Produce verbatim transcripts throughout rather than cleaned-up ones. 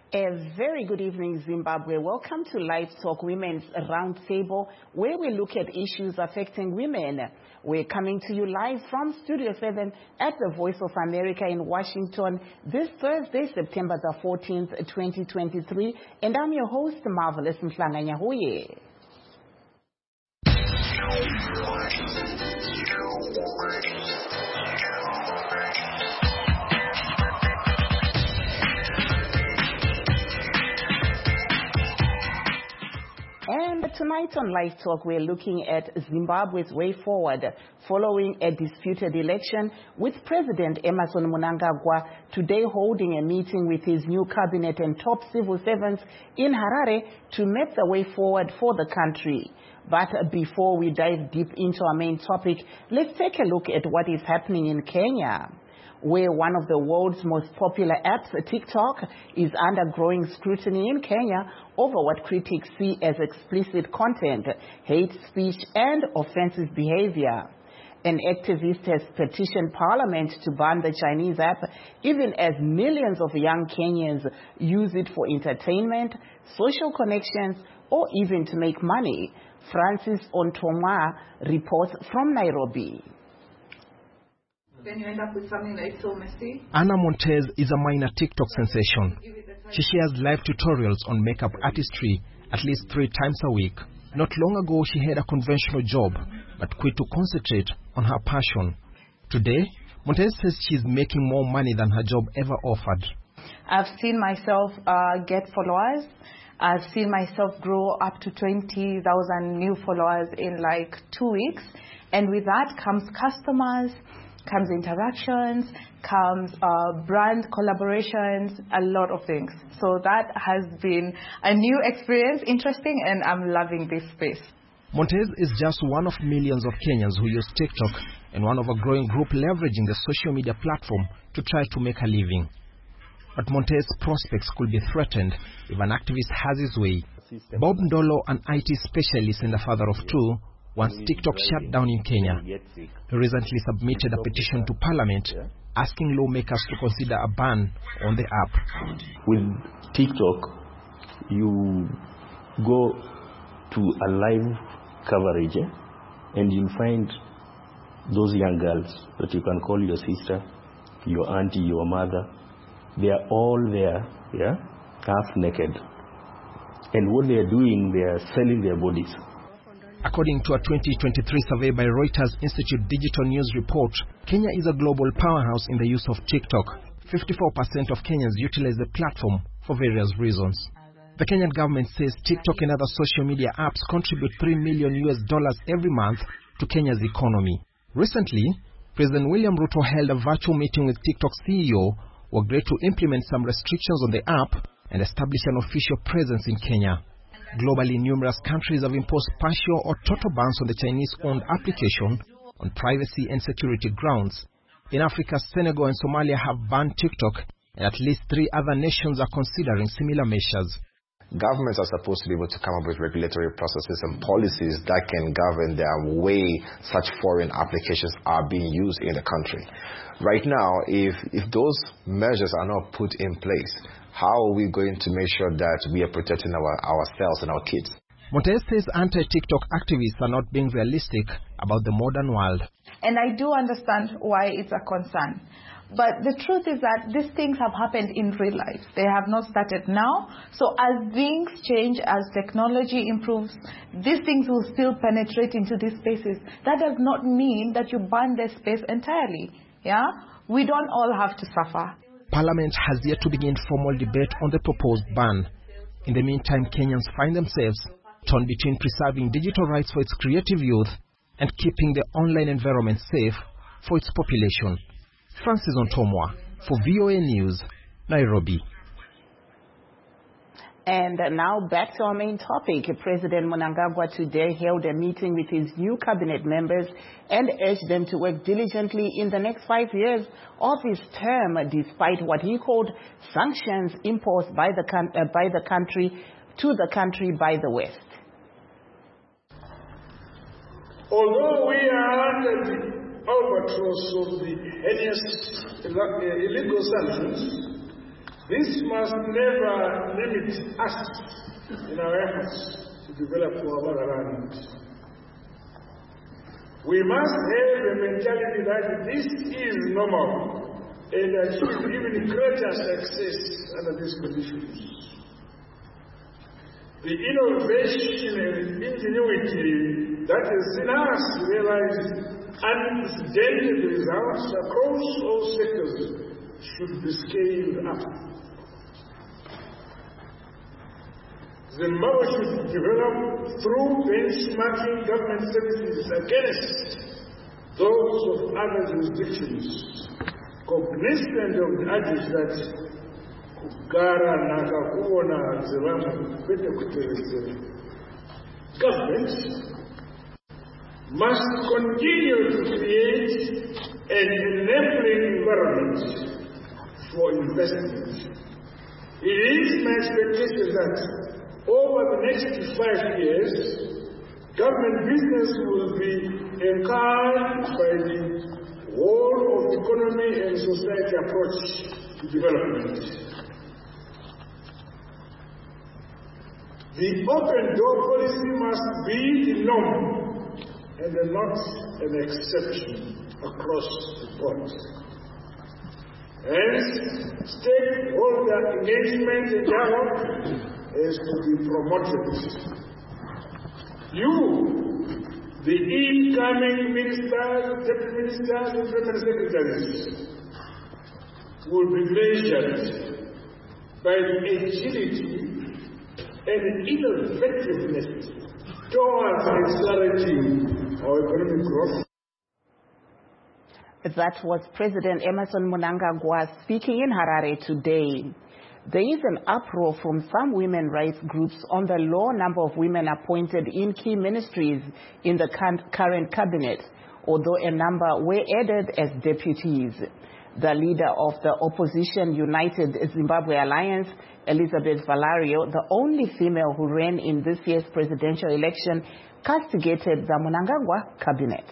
A very good evening, Zimbabwe. Welcome to Live Talk Women's Roundtable, where we look at issues affecting women. We're coming to you live from Studio seven at the Voice of America in Washington this Thursday, September the fourteenth, twenty twenty-three. And I'm your host, Marvelous Mhlanganyahuye. And tonight on Live Talk, we're looking at Zimbabwe's way forward following a disputed election, with President Emmerson Mnangagwa today holding a meeting with his new cabinet and top civil servants in Harare to map the way forward for the country. But before we dive deep into our main topic, let's take a look at what is happening in Kenya, where one of the world's most popular apps, TikTok, is under growing scrutiny in Kenya over what critics see as explicit content, hate speech, and offensive behavior. An activist has petitioned Parliament to ban the Chinese app, even as millions of young Kenyans use it for entertainment, social connections, or even to make money. Francis Ontomwa reports from Nairobi. Then you end up with something that is so messy. Anna Montez is a minor TikTok sensation. She shares live tutorials on makeup artistry at least three times a week. Not long ago, she had a conventional job, but quit to concentrate on her passion. Today, Montez says she's making more money than her job ever offered. I've seen myself uh, get followers. I've seen myself grow up to twenty thousand new followers in like two weeks. And with that comes customers, comes interactions, comes uh, brand collaborations, a lot of things. So that has been a new experience, interesting, and I'm loving this space. Montez is just one of millions of Kenyans who use TikTok and one of a growing group leveraging the social media platform to try to make a living. But Montez's prospects could be threatened if an activist has his way. Bob Ndolo, an I T specialist and a father of two, wants TikTok shut down in Kenya. He recently submitted a petition to Parliament asking lawmakers to consider a ban on the app. With TikTok, you go to a live coverage eh? and you'll find those young girls that you can call your sister, your auntie, your mother. They are all there, yeah, half naked. And what they are doing, they are selling their bodies. According to a twenty twenty-three survey by Reuters Institute Digital News report, Kenya is a global powerhouse in the use of TikTok. fifty-four percent of Kenyans utilize the platform for various reasons. The Kenyan government says TikTok and other social media apps contribute three million U S dollars every month to Kenya's economy. Recently, President William Ruto held a virtual meeting with TikTok C E O who agreed to implement some restrictions on the app and establish an official presence in Kenya. Globally, numerous countries have imposed partial or total bans on the Chinese-owned application on privacy and security grounds. In Africa, Senegal and Somalia have banned TikTok, and at least three other nations are considering similar measures. Governments are supposed to be able to come up with regulatory processes and policies that can govern the way such foreign applications are being used in the country. Right now, if, if those measures are not put in place, how are we going to make sure that we are protecting our, ourselves and our kids? Montez says anti-TikTok activists are not being realistic about the modern world. And I do understand why it's a concern. But the truth is that these things have happened in real life. They have not started now. So as things change, as technology improves, these things will still penetrate into these spaces. That does not mean that you ban the space entirely. Yeah? We don't all have to suffer. Parliament has yet to begin formal debate on the proposed ban. In the meantime, Kenyans find themselves torn between preserving digital rights for its creative youth and keeping the online environment safe for its population. Francis Ontomwa for V O A News, Nairobi. And now back to our main topic. President Mnangagwa today held a meeting with his new cabinet members and urged them to work diligently in the next five years of his term, despite what he called sanctions imposed by the, uh, by the country to the country by the West. Although we are under the albatross of the heinous illegal sanctions, This must never limit us in our efforts to develop our motherland. We must have a mentality that this is normal and achieve even greater success under these conditions. The innovation and ingenuity that has seen us realize unprecedented results across all sectors should be scaled up. Zimbabwe should develop through benchmarking government services against those of other jurisdictions, cognizant of the adage that kugara nakakuona dzevamwe kwete kuteerera. Government must continue to create an enabling environment for investment. It is my expectation that over the next five years, government business will be encouraged by the whole of economy and society approach to development. The open door policy must be the norm and not an exception across the board. Hence, stakeholder engagement and dialogue is to be promoted. You, the incoming ministers, deputy ministers, and permanent secretaries, will be measured by the agility and innovativeness towards accelerating our economic growth. That was President Emmerson Mnangagwa speaking in Harare today. There is an uproar from some women rights groups on the low number of women appointed in key ministries in the current cabinet, although a number were added as deputies. The leader of the opposition United Zimbabwe Alliance, Elizabeth Valario, the only female who ran in this year's presidential election, castigated the Mnangagwa cabinet.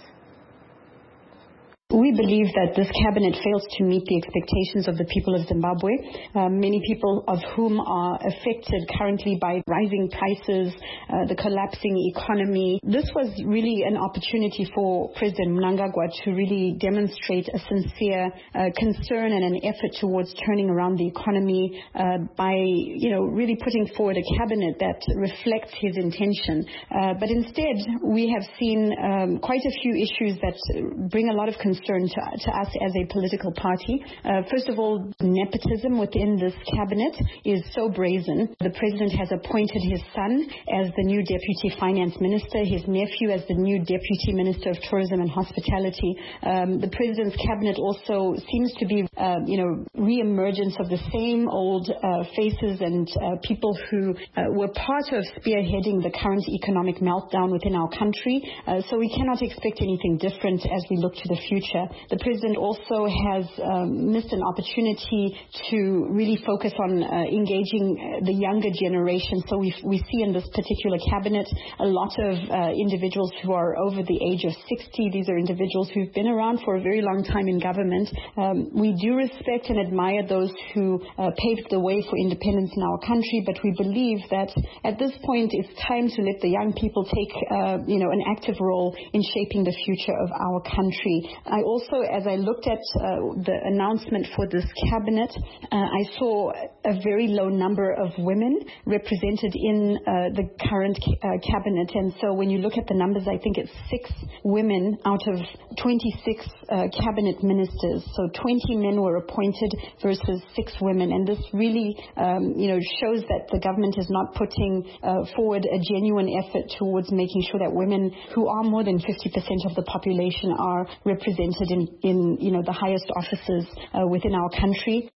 We believe that this cabinet fails to meet the expectations of the people of Zimbabwe, uh, many people of whom are affected currently by rising prices, uh, the collapsing economy. This was really an opportunity for President Mnangagwa to really demonstrate a sincere uh, concern and an effort towards turning around the economy uh, by, you know, really putting forward a cabinet that reflects his intention. Uh, but instead, we have seen um, quite a few issues that bring a lot of concern Concern to, to us as a political party. Uh, first of all, nepotism within this cabinet is so brazen. The president has appointed his son as the new deputy finance minister, his nephew as the new deputy minister of tourism and hospitality. Um, the president's cabinet also seems to be, uh, you know, re-emergence of the same old uh, faces and uh, people who uh, were part of spearheading the current economic meltdown within our country. Uh, so we cannot expect anything different as we look to the future. The president also has um, missed an opportunity to really focus on uh, engaging the younger generation. So we we see in this particular cabinet a lot of uh, individuals who are over the age of sixty. These are individuals who've been around for a very long time in government. Um, we do respect and admire those who uh, paved the way for independence in our country, but we believe that at this point it's time to let the young people take uh, you know, an active role in shaping the future of our country. I also, as I looked at uh, the announcement for this cabinet, uh, I saw a very low number of women represented in uh, the current uh, cabinet. And so when you look at the numbers, I think it's six women out of twenty-six uh, cabinet ministers. So twenty men were appointed versus six women. And this really, um, you know, shows that the government is not putting uh, forward a genuine effort towards making sure that women, who are more than fifty percent of the population, are represented in, in you know, the highest offices uh, within our country.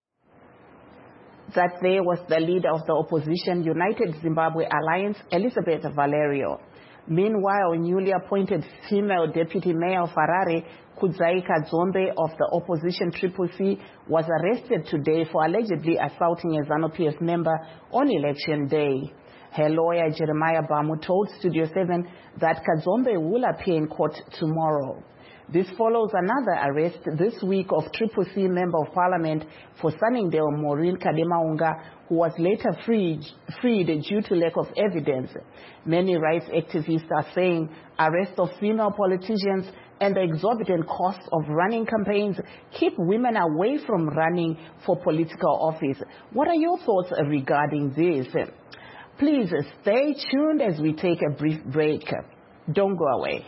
That there was the leader of the opposition United Zimbabwe Alliance, Elizabeth Valario. Meanwhile, newly appointed female deputy mayor of Harare, Kudzai Kadzombe of the opposition Triple C, was arrested today for allegedly assaulting a ZANU-P F member on election day. Her lawyer, Jeremiah Bamu, told Studio seven that Kadzombe will appear in court tomorrow. This follows another arrest this week of Triple C Member of Parliament for Sunningdale, Maureen Kademaunga, who was later freed, freed due to lack of evidence. Many rights activists are saying arrest of female politicians and the exorbitant costs of running campaigns keep women away from running for political office. What are your thoughts regarding this? Please stay tuned as we take a brief break. Don't go away.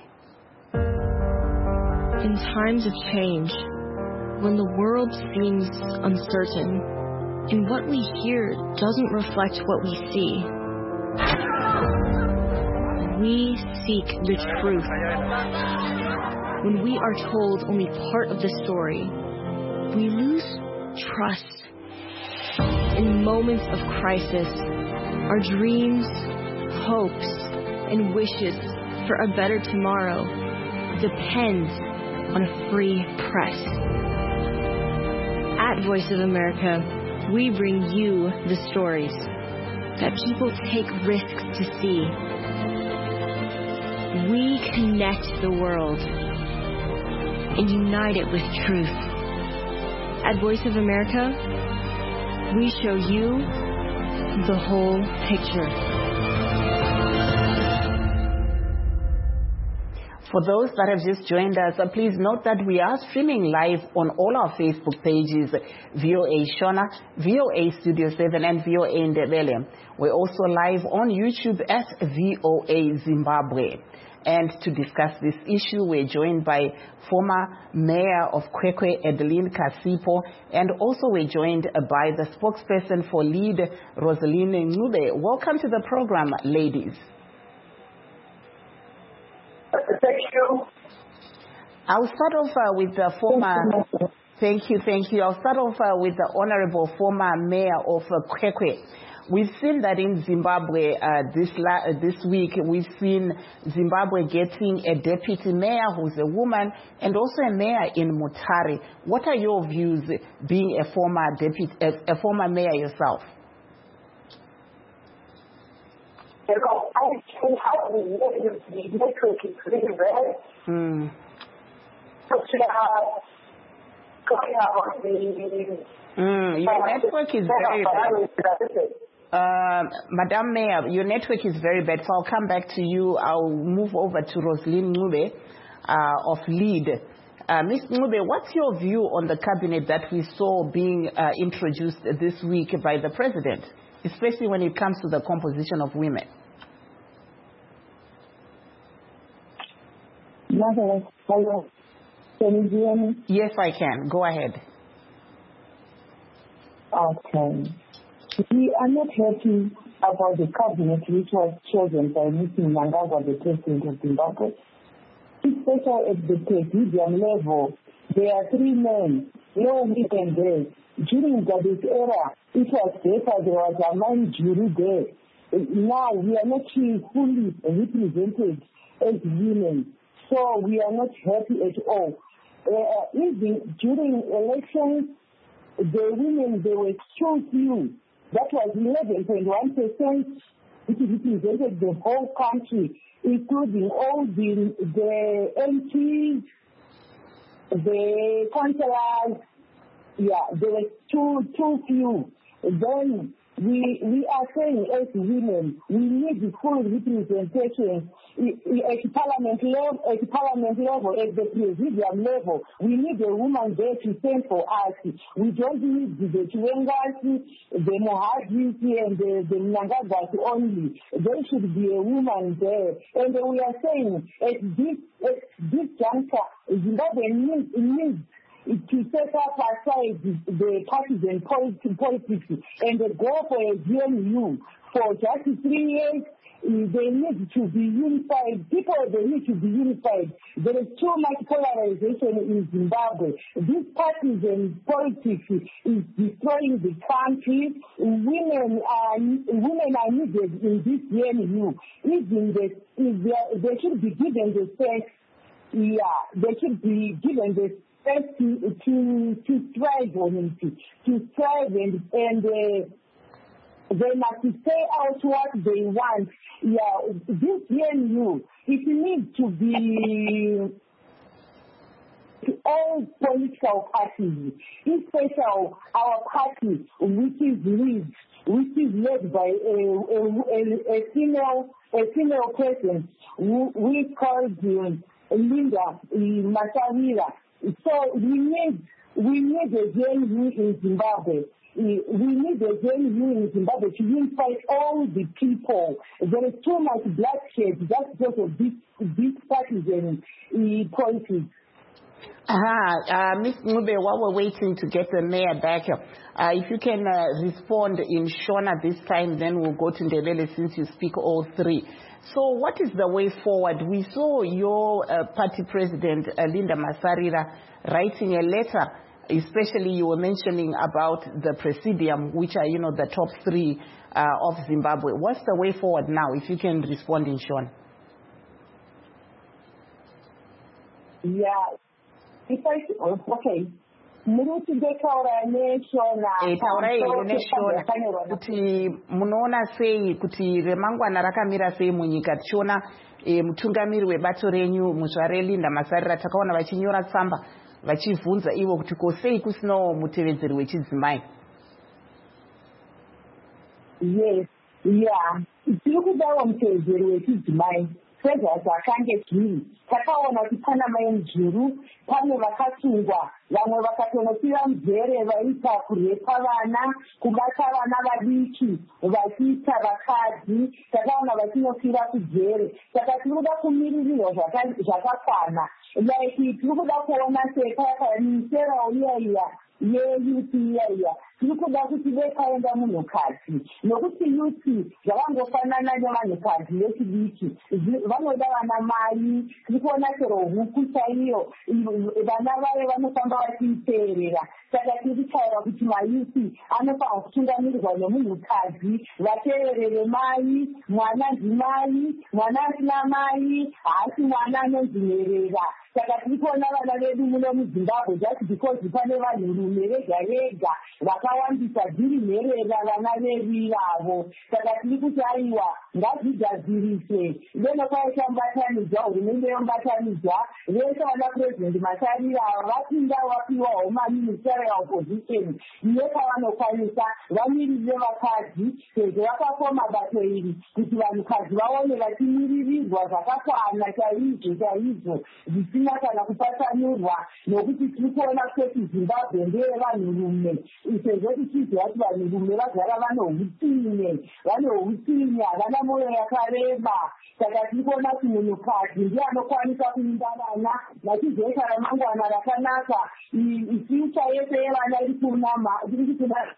In times of change, when the world seems uncertain, and what we hear doesn't reflect what we see, we seek the truth. When we are told only part of the story, we lose trust. In moments of crisis, our dreams, hopes, and wishes for a better tomorrow depend on a free press. At Voice of America, we bring you the stories that people take risks to see. We connect the world and unite it with truth. At Voice of America, we show you the whole picture. For those that have just joined us, uh, please note that we are streaming live on all our Facebook pages, V O A Shona, V O A Studio seven, and V O A Ndebele. We're also live on YouTube at V O A Zimbabwe. And to discuss this issue, we're joined by former Mayor of Kwekwe, Adeline Kasipo, and also we're joined by the spokesperson for LEAD, Rosaline Ncube. Welcome to the program, ladies. Thank you. I'll start off uh, with the former. Thank you, thank you. I'll start off uh, with the honorable former mayor of uh, Kwekwe. We've seen that in Zimbabwe uh, this la- uh, this week. We've seen Zimbabwe getting a deputy mayor who's a woman, and also a mayor in Mutare. What are your views, being a former deputy, a, a former mayor yourself? You know, I see how the network is really bad. Mm. So, uh, talking about the... Mm, your network is very bad. Uh, Madam Mayor, your network is very bad, so I'll come back to you. I'll move over to Rosaline Ncube uh, of LEAD. Uh, Miz Ncube, what's your view on the cabinet that we saw being uh, introduced this week by the president, especially when it comes to the composition of women? Hello. Can you hear me? Yes, I can. Go ahead. Okay. We are not happy about the cabinet which was chosen by Mister Mnangagwa, the president of Zimbabwe. Especially at the presidium level, there are three men, no women there. During Gabi's era, it was better, there was a man jury there. Now we are not fully represented as women, so we are not happy at all. Uh, even during elections, the women, they were so few. That was eleven point one percent. It represented the whole country, including all the, the M Ps, the councillors. Yeah, there were too, too few. Then we we are saying as women, we need the full representation at parliament level, at parliament level, at the presidium level. We need a woman there to stand for us. We don't need the Chiwengas, the Mohadis, and the, the Mnangagwas only. There should be a woman there. And we are saying at this at this juncture, Zimbabwe needs, needs to set up aside the partisan politics and go for a G N U for just three years. They need to be unified. People, they need to be unified. There is too much polarization in Zimbabwe. This partisan politics is destroying the country. Women are women are needed in this G N U. Even the, if they should be given the space. Yeah, they should be given the space to to to thrive on it, to thrive and and. Uh, They must say out what they want. Yeah, this G N U, it needs to be, to all political parties, especially our party, which is led, which is led by a, a, a, a female, a female president, who we called um, Linda Masarira. So we need, we need a J N U in Zimbabwe. We need a J N U in Zimbabwe to unify all the people. There is too much bloodshed just because of this, this partisan uh, politics. Aha, uh, Miz Ncube, while we're waiting to get the mayor back, uh, if you can uh, respond in Shona this time, then we'll go to Ndebele since you speak all three. So what is the way forward? We saw your uh, party president, uh, Linda Masarira, writing a letter, especially you were mentioning about the presidium, which are, you know, the top three uh, of Zimbabwe. What's the way forward now, if you can respond in Shona? Yeah. If I, okay. Muruti dekaura neshona. Eh, taurai neshona. Kuti munoona sei kuti remangwana rakamira sei munyika tichiona eh, mutungamiri webato renyu muzvare Linda Masarira takaona vachinyora tsamba vachivhunza ivo kuti ko sei kusinawo mutevedzeri wechidzimai. Yes, yeah. Tiri kudawo mutevedzeri wechidzimai. Sezva zvakange zviri takaona kuti pana maenjuru pane vakasungwa vamwe vakatonopira muzere vaita kurepa vana kubata vana vadiki vachiita vakadzi takaona vachinofira kujere saka tiri kuda kumiririrwa zvakakwana like tiri kuda kuona sekamisera iya iya yeyuti iya iya tiri kuda kuti vekaenda munhukadzi nokuti yuti zvavangofanana nevanhukadzi vechidiki vanoda vana mai tiri kuona chero huku chaiyo vana vayo vanofamba vachiiteerera saka tiri taura kuti mayuti anofanira kutungamirirwa nemunhukadzi vateerere mai mwana ndimai mwana asina mai haasi mwana anonzi nherera saka tiri kuona vana vedu muno muzimbabwe just because pane vanhurume vega vega vakawandisa dziri nherera vana vedu ivavo saka tiri kuti aiwa ngazvigadziriswe deno kwaita mubatanidzwa hurumende yomubatanidzwa vese vana purezidendi Masarira vapinda vapiwawo maministerial position iye kwavanokwanisa vamiririre vakadzi sezvo vakafoma bato iri kuti vanhukadzi vaone vachimiririrwa zvakakwana chaizvo chaizvo zvisina kana kupatsanurwa nokuti tiri kuona kuti Zimbabwe ndeyevanhurume sezvo tichiziva kuti vanhurume vagara vane utsinye vane utsinye havana mwoyo yakareba saka tiri kuona kuti munhukadzi ndiye anokwanisa kuimba vana vachizoita ramangwana rakanaka ifyucha yese yevana iri kunama iri kuna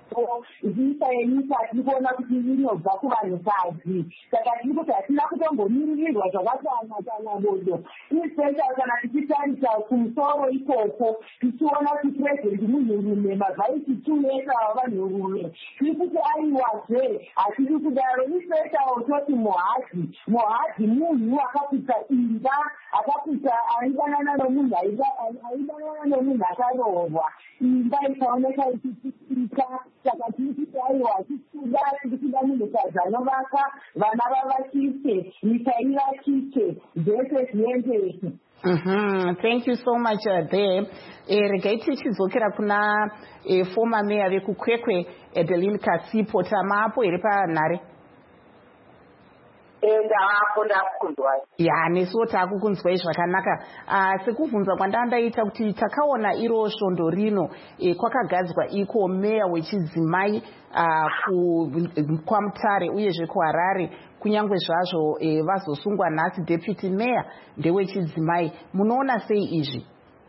izisa yenyika tiri kuona kuti inobva kuvanhukadzi saka tiri kuti hatina kutombomiririrwa zvakakwana kana bodo especially kana tichitarisa kumusoro ikoko tichiona kuti purezidendi munhurume mavhaisi tuneta vavanhurume tiri kuti aiwazve hatiri kudaro especially toti muhadhi muhadhi munhu akapisa imba akapisa aidanana nomunhu aidanana nomunhu akarohwa imba ikaoneka ichichitika saka tiri kuti aiwa tikuda tiri kuda munhukadzi anovaka vana vavakike nyika ivakike zvese zviendeke. Mm-hmm. Thank you so much uh, there. Eh, regai tichizokera kuna eh, former mayor vekukwekwe Adeline Kasipo tamapo here panhare. Ndaapo ndakunzwai. Ya nesuwo taakukunzwai zvakanaka. Uh, sekubvunza kwandandaita kuti takaona iro svondo rino eh, kwakagadzwa iko meya wechidzimai uh, kwaMutare uyezve kuHarare kunyange zvazvo eh, vazosungwa nhasi deputy mayor ndewechidzimai. Munoona sei izvi?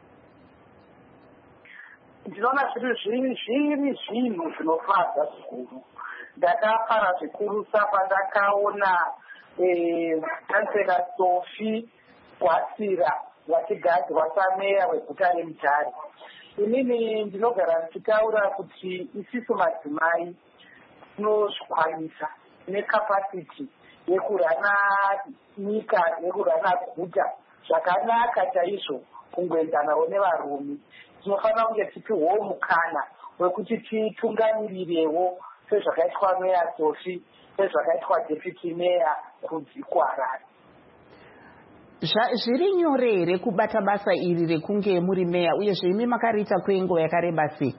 Ndinoona zviri zviri zviri zvinhu zvinofadza zvikuru. Ndakafara zvikuru sapa ndakaona kansela Sophie Wasira vachigadzwa sameya weguta reMutare. Inini ndinogara ndichitaura kuti isisu madzimai tinozvikwanisa nekapasiti yekurana nyika yekurana guta zvakanaka chaizvo kungoenzanawo nevarume. Tinofanira kunge tipiwawo mukana wekuti titungamirirewo sezvakaitwa meya Sophie sezvakaitwa deputy meya kuHarare. zviri nyore here kubata basa iri rekunge muri meya uyezve imi makariita kwenguva yakareba sei?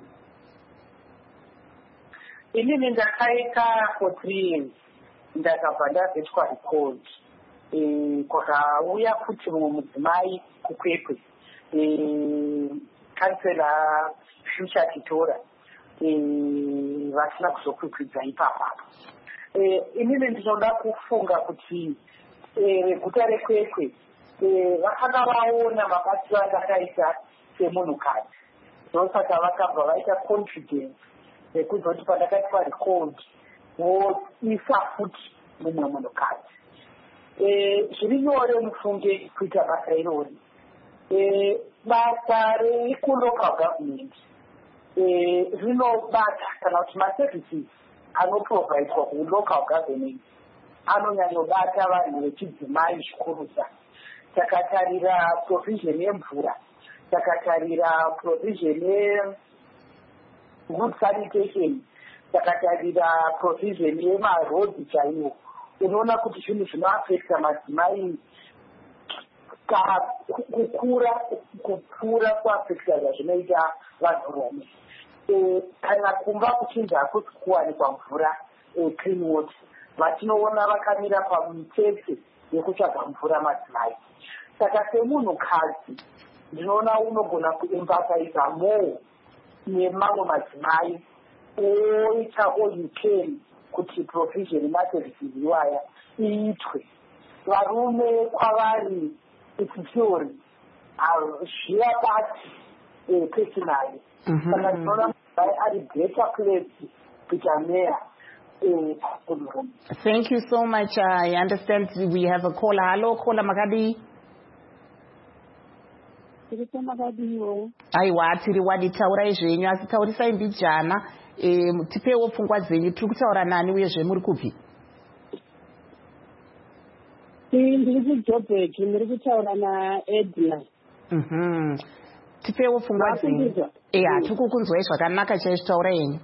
Inini ndakaita for three years ndakabva ndabvetwa record. Kwakauya futi mumwe mudzimai kukwekwe, kansela Future Titora, vasina kuzokwikwidza ipapapo. Inini ndinoda kufunga kuti reguta rekwekwe vakanga vaona mabatiro andakaita semunhukadzi, ndosaka vakabva vaita confidence rekuzoti pandakaitwa record voisa futi mumwe munhukadzi. Zviri nyore mufunge kuita basa irori. Basa rekulocal government rinobata kana kuti maservices anoprovaidwa kulocal government anonyanyobata vanhu vechidzimai zvikurusa. Takatarira provision yemvura, takatarira provision yegood sanitation, takatarira provision yemarodhi chaiwo. Unoona kuti zvinhu zvinoafekta madzimai kukura kupfuura kuafekta zvazvinoita vanhurume. Kana kumba kuchinja hakusi kuwanikwa mvura, clean water, vatinoona vakamira pamitsetse yekutsvaga mvura madzimai. Saka semunhukadzi ndinoona unogona kuempathiza more nemamwe madzimai oita all you can kuti provision yemaservices iwaya iitwe. Varume kwavari ichitori zviyabati personally. Saka ndinoona madzimai ari better place kuita meya. Thank you so much. I understand we have a caller. Hello, caller Makadi. Aiwa, tiri wadi taurai zvenyu asi taurisai mbijana. Tipewo pfungwa dzenyu. Tiri kutaura nani uyezve muri kupi? Ndiri kuJoburg, ndiri kutaura naEdna. Mhm. Tipewo pfungwa dzenyu. Eh, hatiri kukunzwai zvakanaka chaizvo, taurai henyu.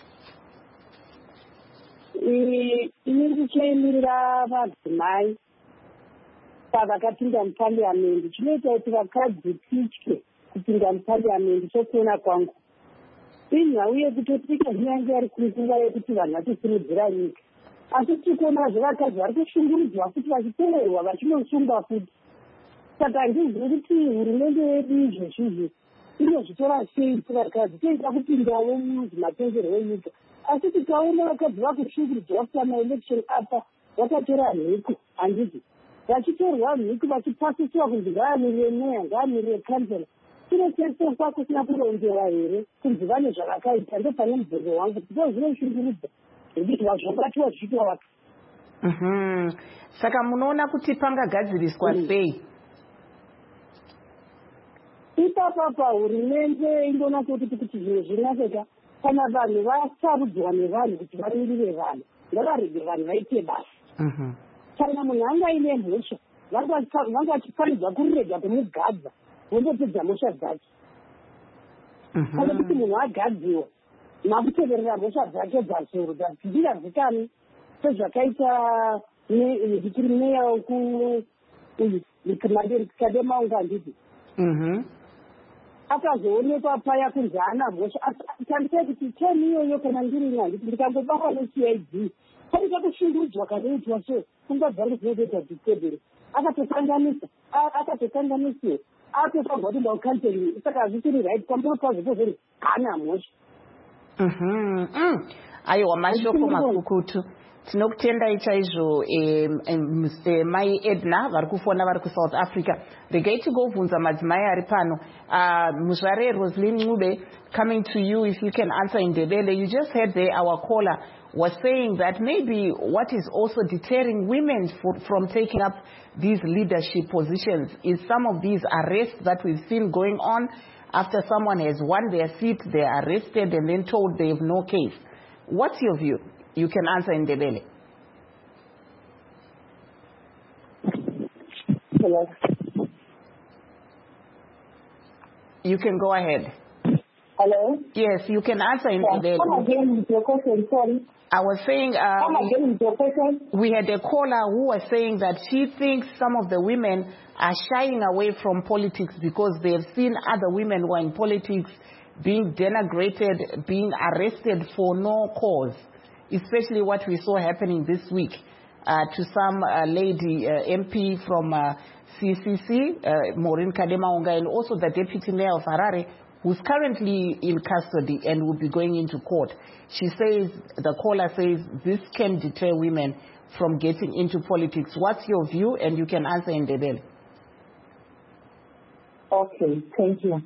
Inini ndichaemirira madzimai pavakapinda mupariamendi. Chinoita kuti vakadzi titye kupinda mupariamendi sokuona kwangu. Inyau yekutoti kunyange ari kunguva yekuti vanhu vachisimudzira nyika. Asi tikuona zvevakadzi vari kushungurudzwa futi vachiteverwa vachinosungwa futi. Saka handizivi kuti hurumende yedu izvezvizvi inozvitora sei kuti vakadzi toita kupindawo muzvimatenderwo enyika. Asi tikaona vakadzi vakushungurudzwa futi amaelection apa vakatora nhiku, handiti vachitorwa nhiku vachipasisiwa kunzi ngaamirire meya, ngaamirire kansela. Chinosesefa kusina kuronzera here kunzi vane zvavakaita. Ndopane mubvunzo wangu kuti ndo zvinoshungurudza ngekuti vazvobatiwa zvichitwa vaka. Mhm. Saka munoona kuti pangagadziriswa sei? Ipapapa hurumende indonatsa kuti kuti zvinhu zvinaseka kana vanhu vasarudzwa nevanhu kuti vamirire vanhu ngavarege vanhu vaite basa. Kana munhu anga ine mhosva vanga vachifanirwa kurirega kumugadza vondopedza mhosva dzake. Kana kuti munhu agadziwa nakuteverera mhosva dzake dzazoro dzazikani sezvakaita zvikiri meya uyu Kadema unga handiti. Akazoonekwa paya kunzi haana mhosva. Tandisai kuti teni iyoyo kana ndiri handiti ndikangobakwa ne-C I D paita kushungurudzwa kanoitwa so pfungwa dzangu dzinotoita disturbance. Akatosanganisa akatosanganisiwa atofanirwa kuti ndaukanseri. Saka hazvisiri right pamusoro pazvo pozori haana mhosva. Aiwa, mashoko makukutu. Tinokutendai chaizvo mai Edna vari kufona vari kuSouth Africa. Regai tigovunza madzimai ari pano. Muzvare Roslyn Ncube, coming to you, if you can answer in Ndebele. You just heard there our caller was saying that maybe what is also deterring women for, from taking up these leadership positions is some of these arrests that we've seen going on. After someone has won their seat, they are arrested and then told they have no case. What's your view? You can answer in Ndebele. Hello. You can go ahead. Hello? Yes, you can answer in Yeah. the... Come again with your question, sorry. I was saying... Uh, Come again with your question. We had a caller who was saying that she thinks some of the women are shying away from politics because they have seen other women who are in politics being denigrated, being arrested for no cause, especially what we saw happening this week uh, to some uh, lady uh, M P from uh, C C C, uh, Maureen Kademaunga, and also the deputy mayor of Harare, who's currently in custody and will be going into court. She says, the caller says, this can deter women from getting into politics. What's your view? And you can answer in Ndebele. Okay, thank you.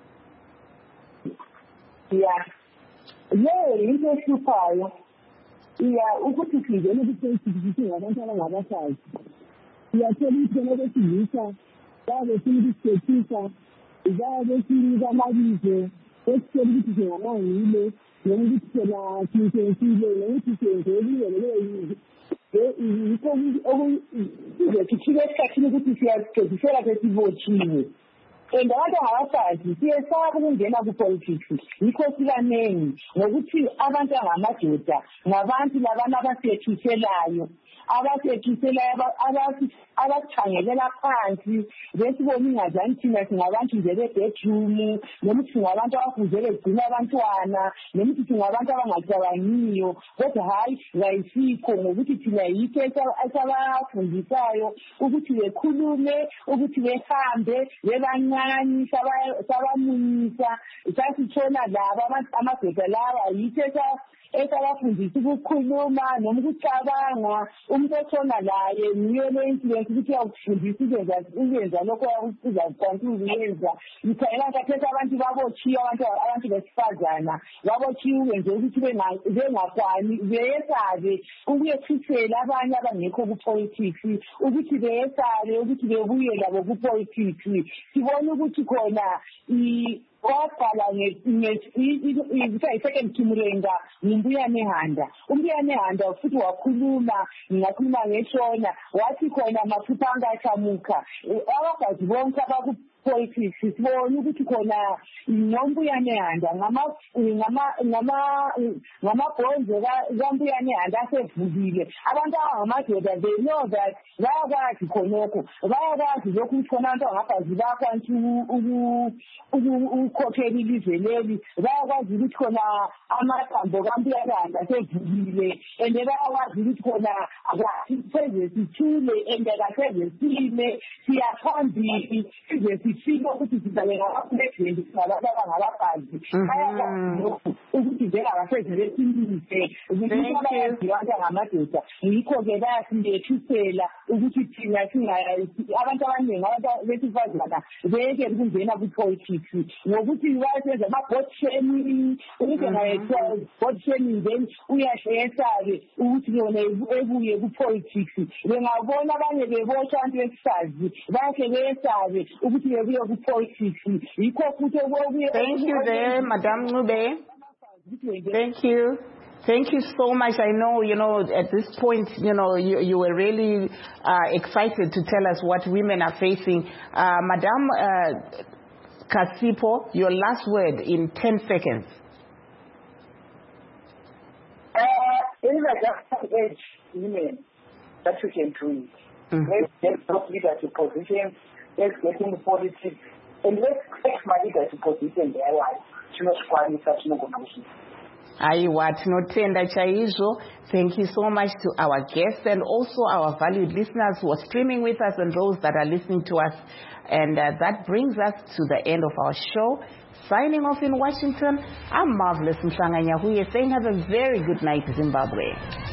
Yeah. Yeah, into ehluphayo. Yeah, ukuthi singene ku-politics ngabantu abangabafazi. Siyathola ukuthi besilisa babefuna ukusiphethisa, babefuna amabizo, besithola ukuthi singamangile, noma ukuthi phela siyisensile, noma ukuthi siyenzekile leyo yini. Yikho ukuthi kufike esikhathini ukuthi siyagezisela sesibotshiwe. And abantu abafazi siyesaba ukungena ku-politics yikho sibanengi ngokuthi abantu angamadoda ngabantu labana abasiyethiselayo abasiyethiselayo abasithangelela phansi besibona ingazani thina singabantu nje be-bedroom noma singabantu abafuze begcina abantwana noma singabantu abangacabangiyo kodwa hayi kayisikho ngokuthi thina yikho esabafundisayo ukuthi bekhulume ukuthi behambe bebancane sabamunyisa sasitshona laba amadoda lawa yikho esabafundisa ukukhuluma noma ukucabanga umuntu otshona laye niyo le influence ukuthi yakufundisa ukwenza lokho uzakwanisa ukuyenza ikhayela kathesa abantu babotshiwe abantu besifazana babotshiwe ukwenza ukuthi bengakwani beyesabe ukuyethisela abanye abangekho ku-politics ukuthi beyesabe ukuthi bebuye labo ku-politics sibone ukuthi khona waqala nge-second Kimurenga ngumbuyane Handa. Umbuyane Handa futhi wakhuluma, ngingakhuluma ngeshona, wathi khona amaphupha angachamuka. Abafazi bonke abaku-politics sibone ukuthi khona ngombuyane Handa ngamabhonzo kaMbuyane Handa asevukile. Abantu abangamadoda they know that bayakwazi khonokho, bayakwazi lokhu ukuthi khona abantu abangafazi bakwanisa ukukhokhela ilizwe leli, bayakwazi ukuthi khona amathambo kaMbuyane Handa asevukile and bayakwazi ukuthi khona seze sithule and kaseze sime siyaphambili size sifike ukuthi sizabe ngaba-president singabantu abangabafazi bayakwazi lokhu ukuthi njengabaseje besilise ukuthi abayaziyo abantu angamadoda yikho-ke bayasiyethisela ukuthi thina abantu abaningi abantu besifazana beke ukungena ku-politics ngokuthi bayasenza ama-bot shaming ukuthi ngayethiwa bot shaming then uyahle-ke ukuthi yona ebuye ku-politics bengabona abanye bebotshwa abantu besifazi bayahle beyesabe ukuthi bebuye ku-politics yikho futhi okubuye. Thank you there, Madam Ncube. Thank you. Thank you so much. I know, you know, at this point, you know, you, you were really uh, excited to tell us what women are facing. Uh, Madam uh, Kasipo, your last word in ten seconds. Uh, in the age, women, that we can do it. Mm-hmm. Let's get top leadership positions, let's get into politics, and let's take my leadership position in their life. Aiwa, tinotenda chaizvo. Thank you so much to our guests and also our valued listeners who are streaming with us and those that are listening to us. And uh, that brings us to the end of our show. Signing off in Washington, I'm Marvelous Mhlanga Nyahuye saying have a very good night, Zimbabwe.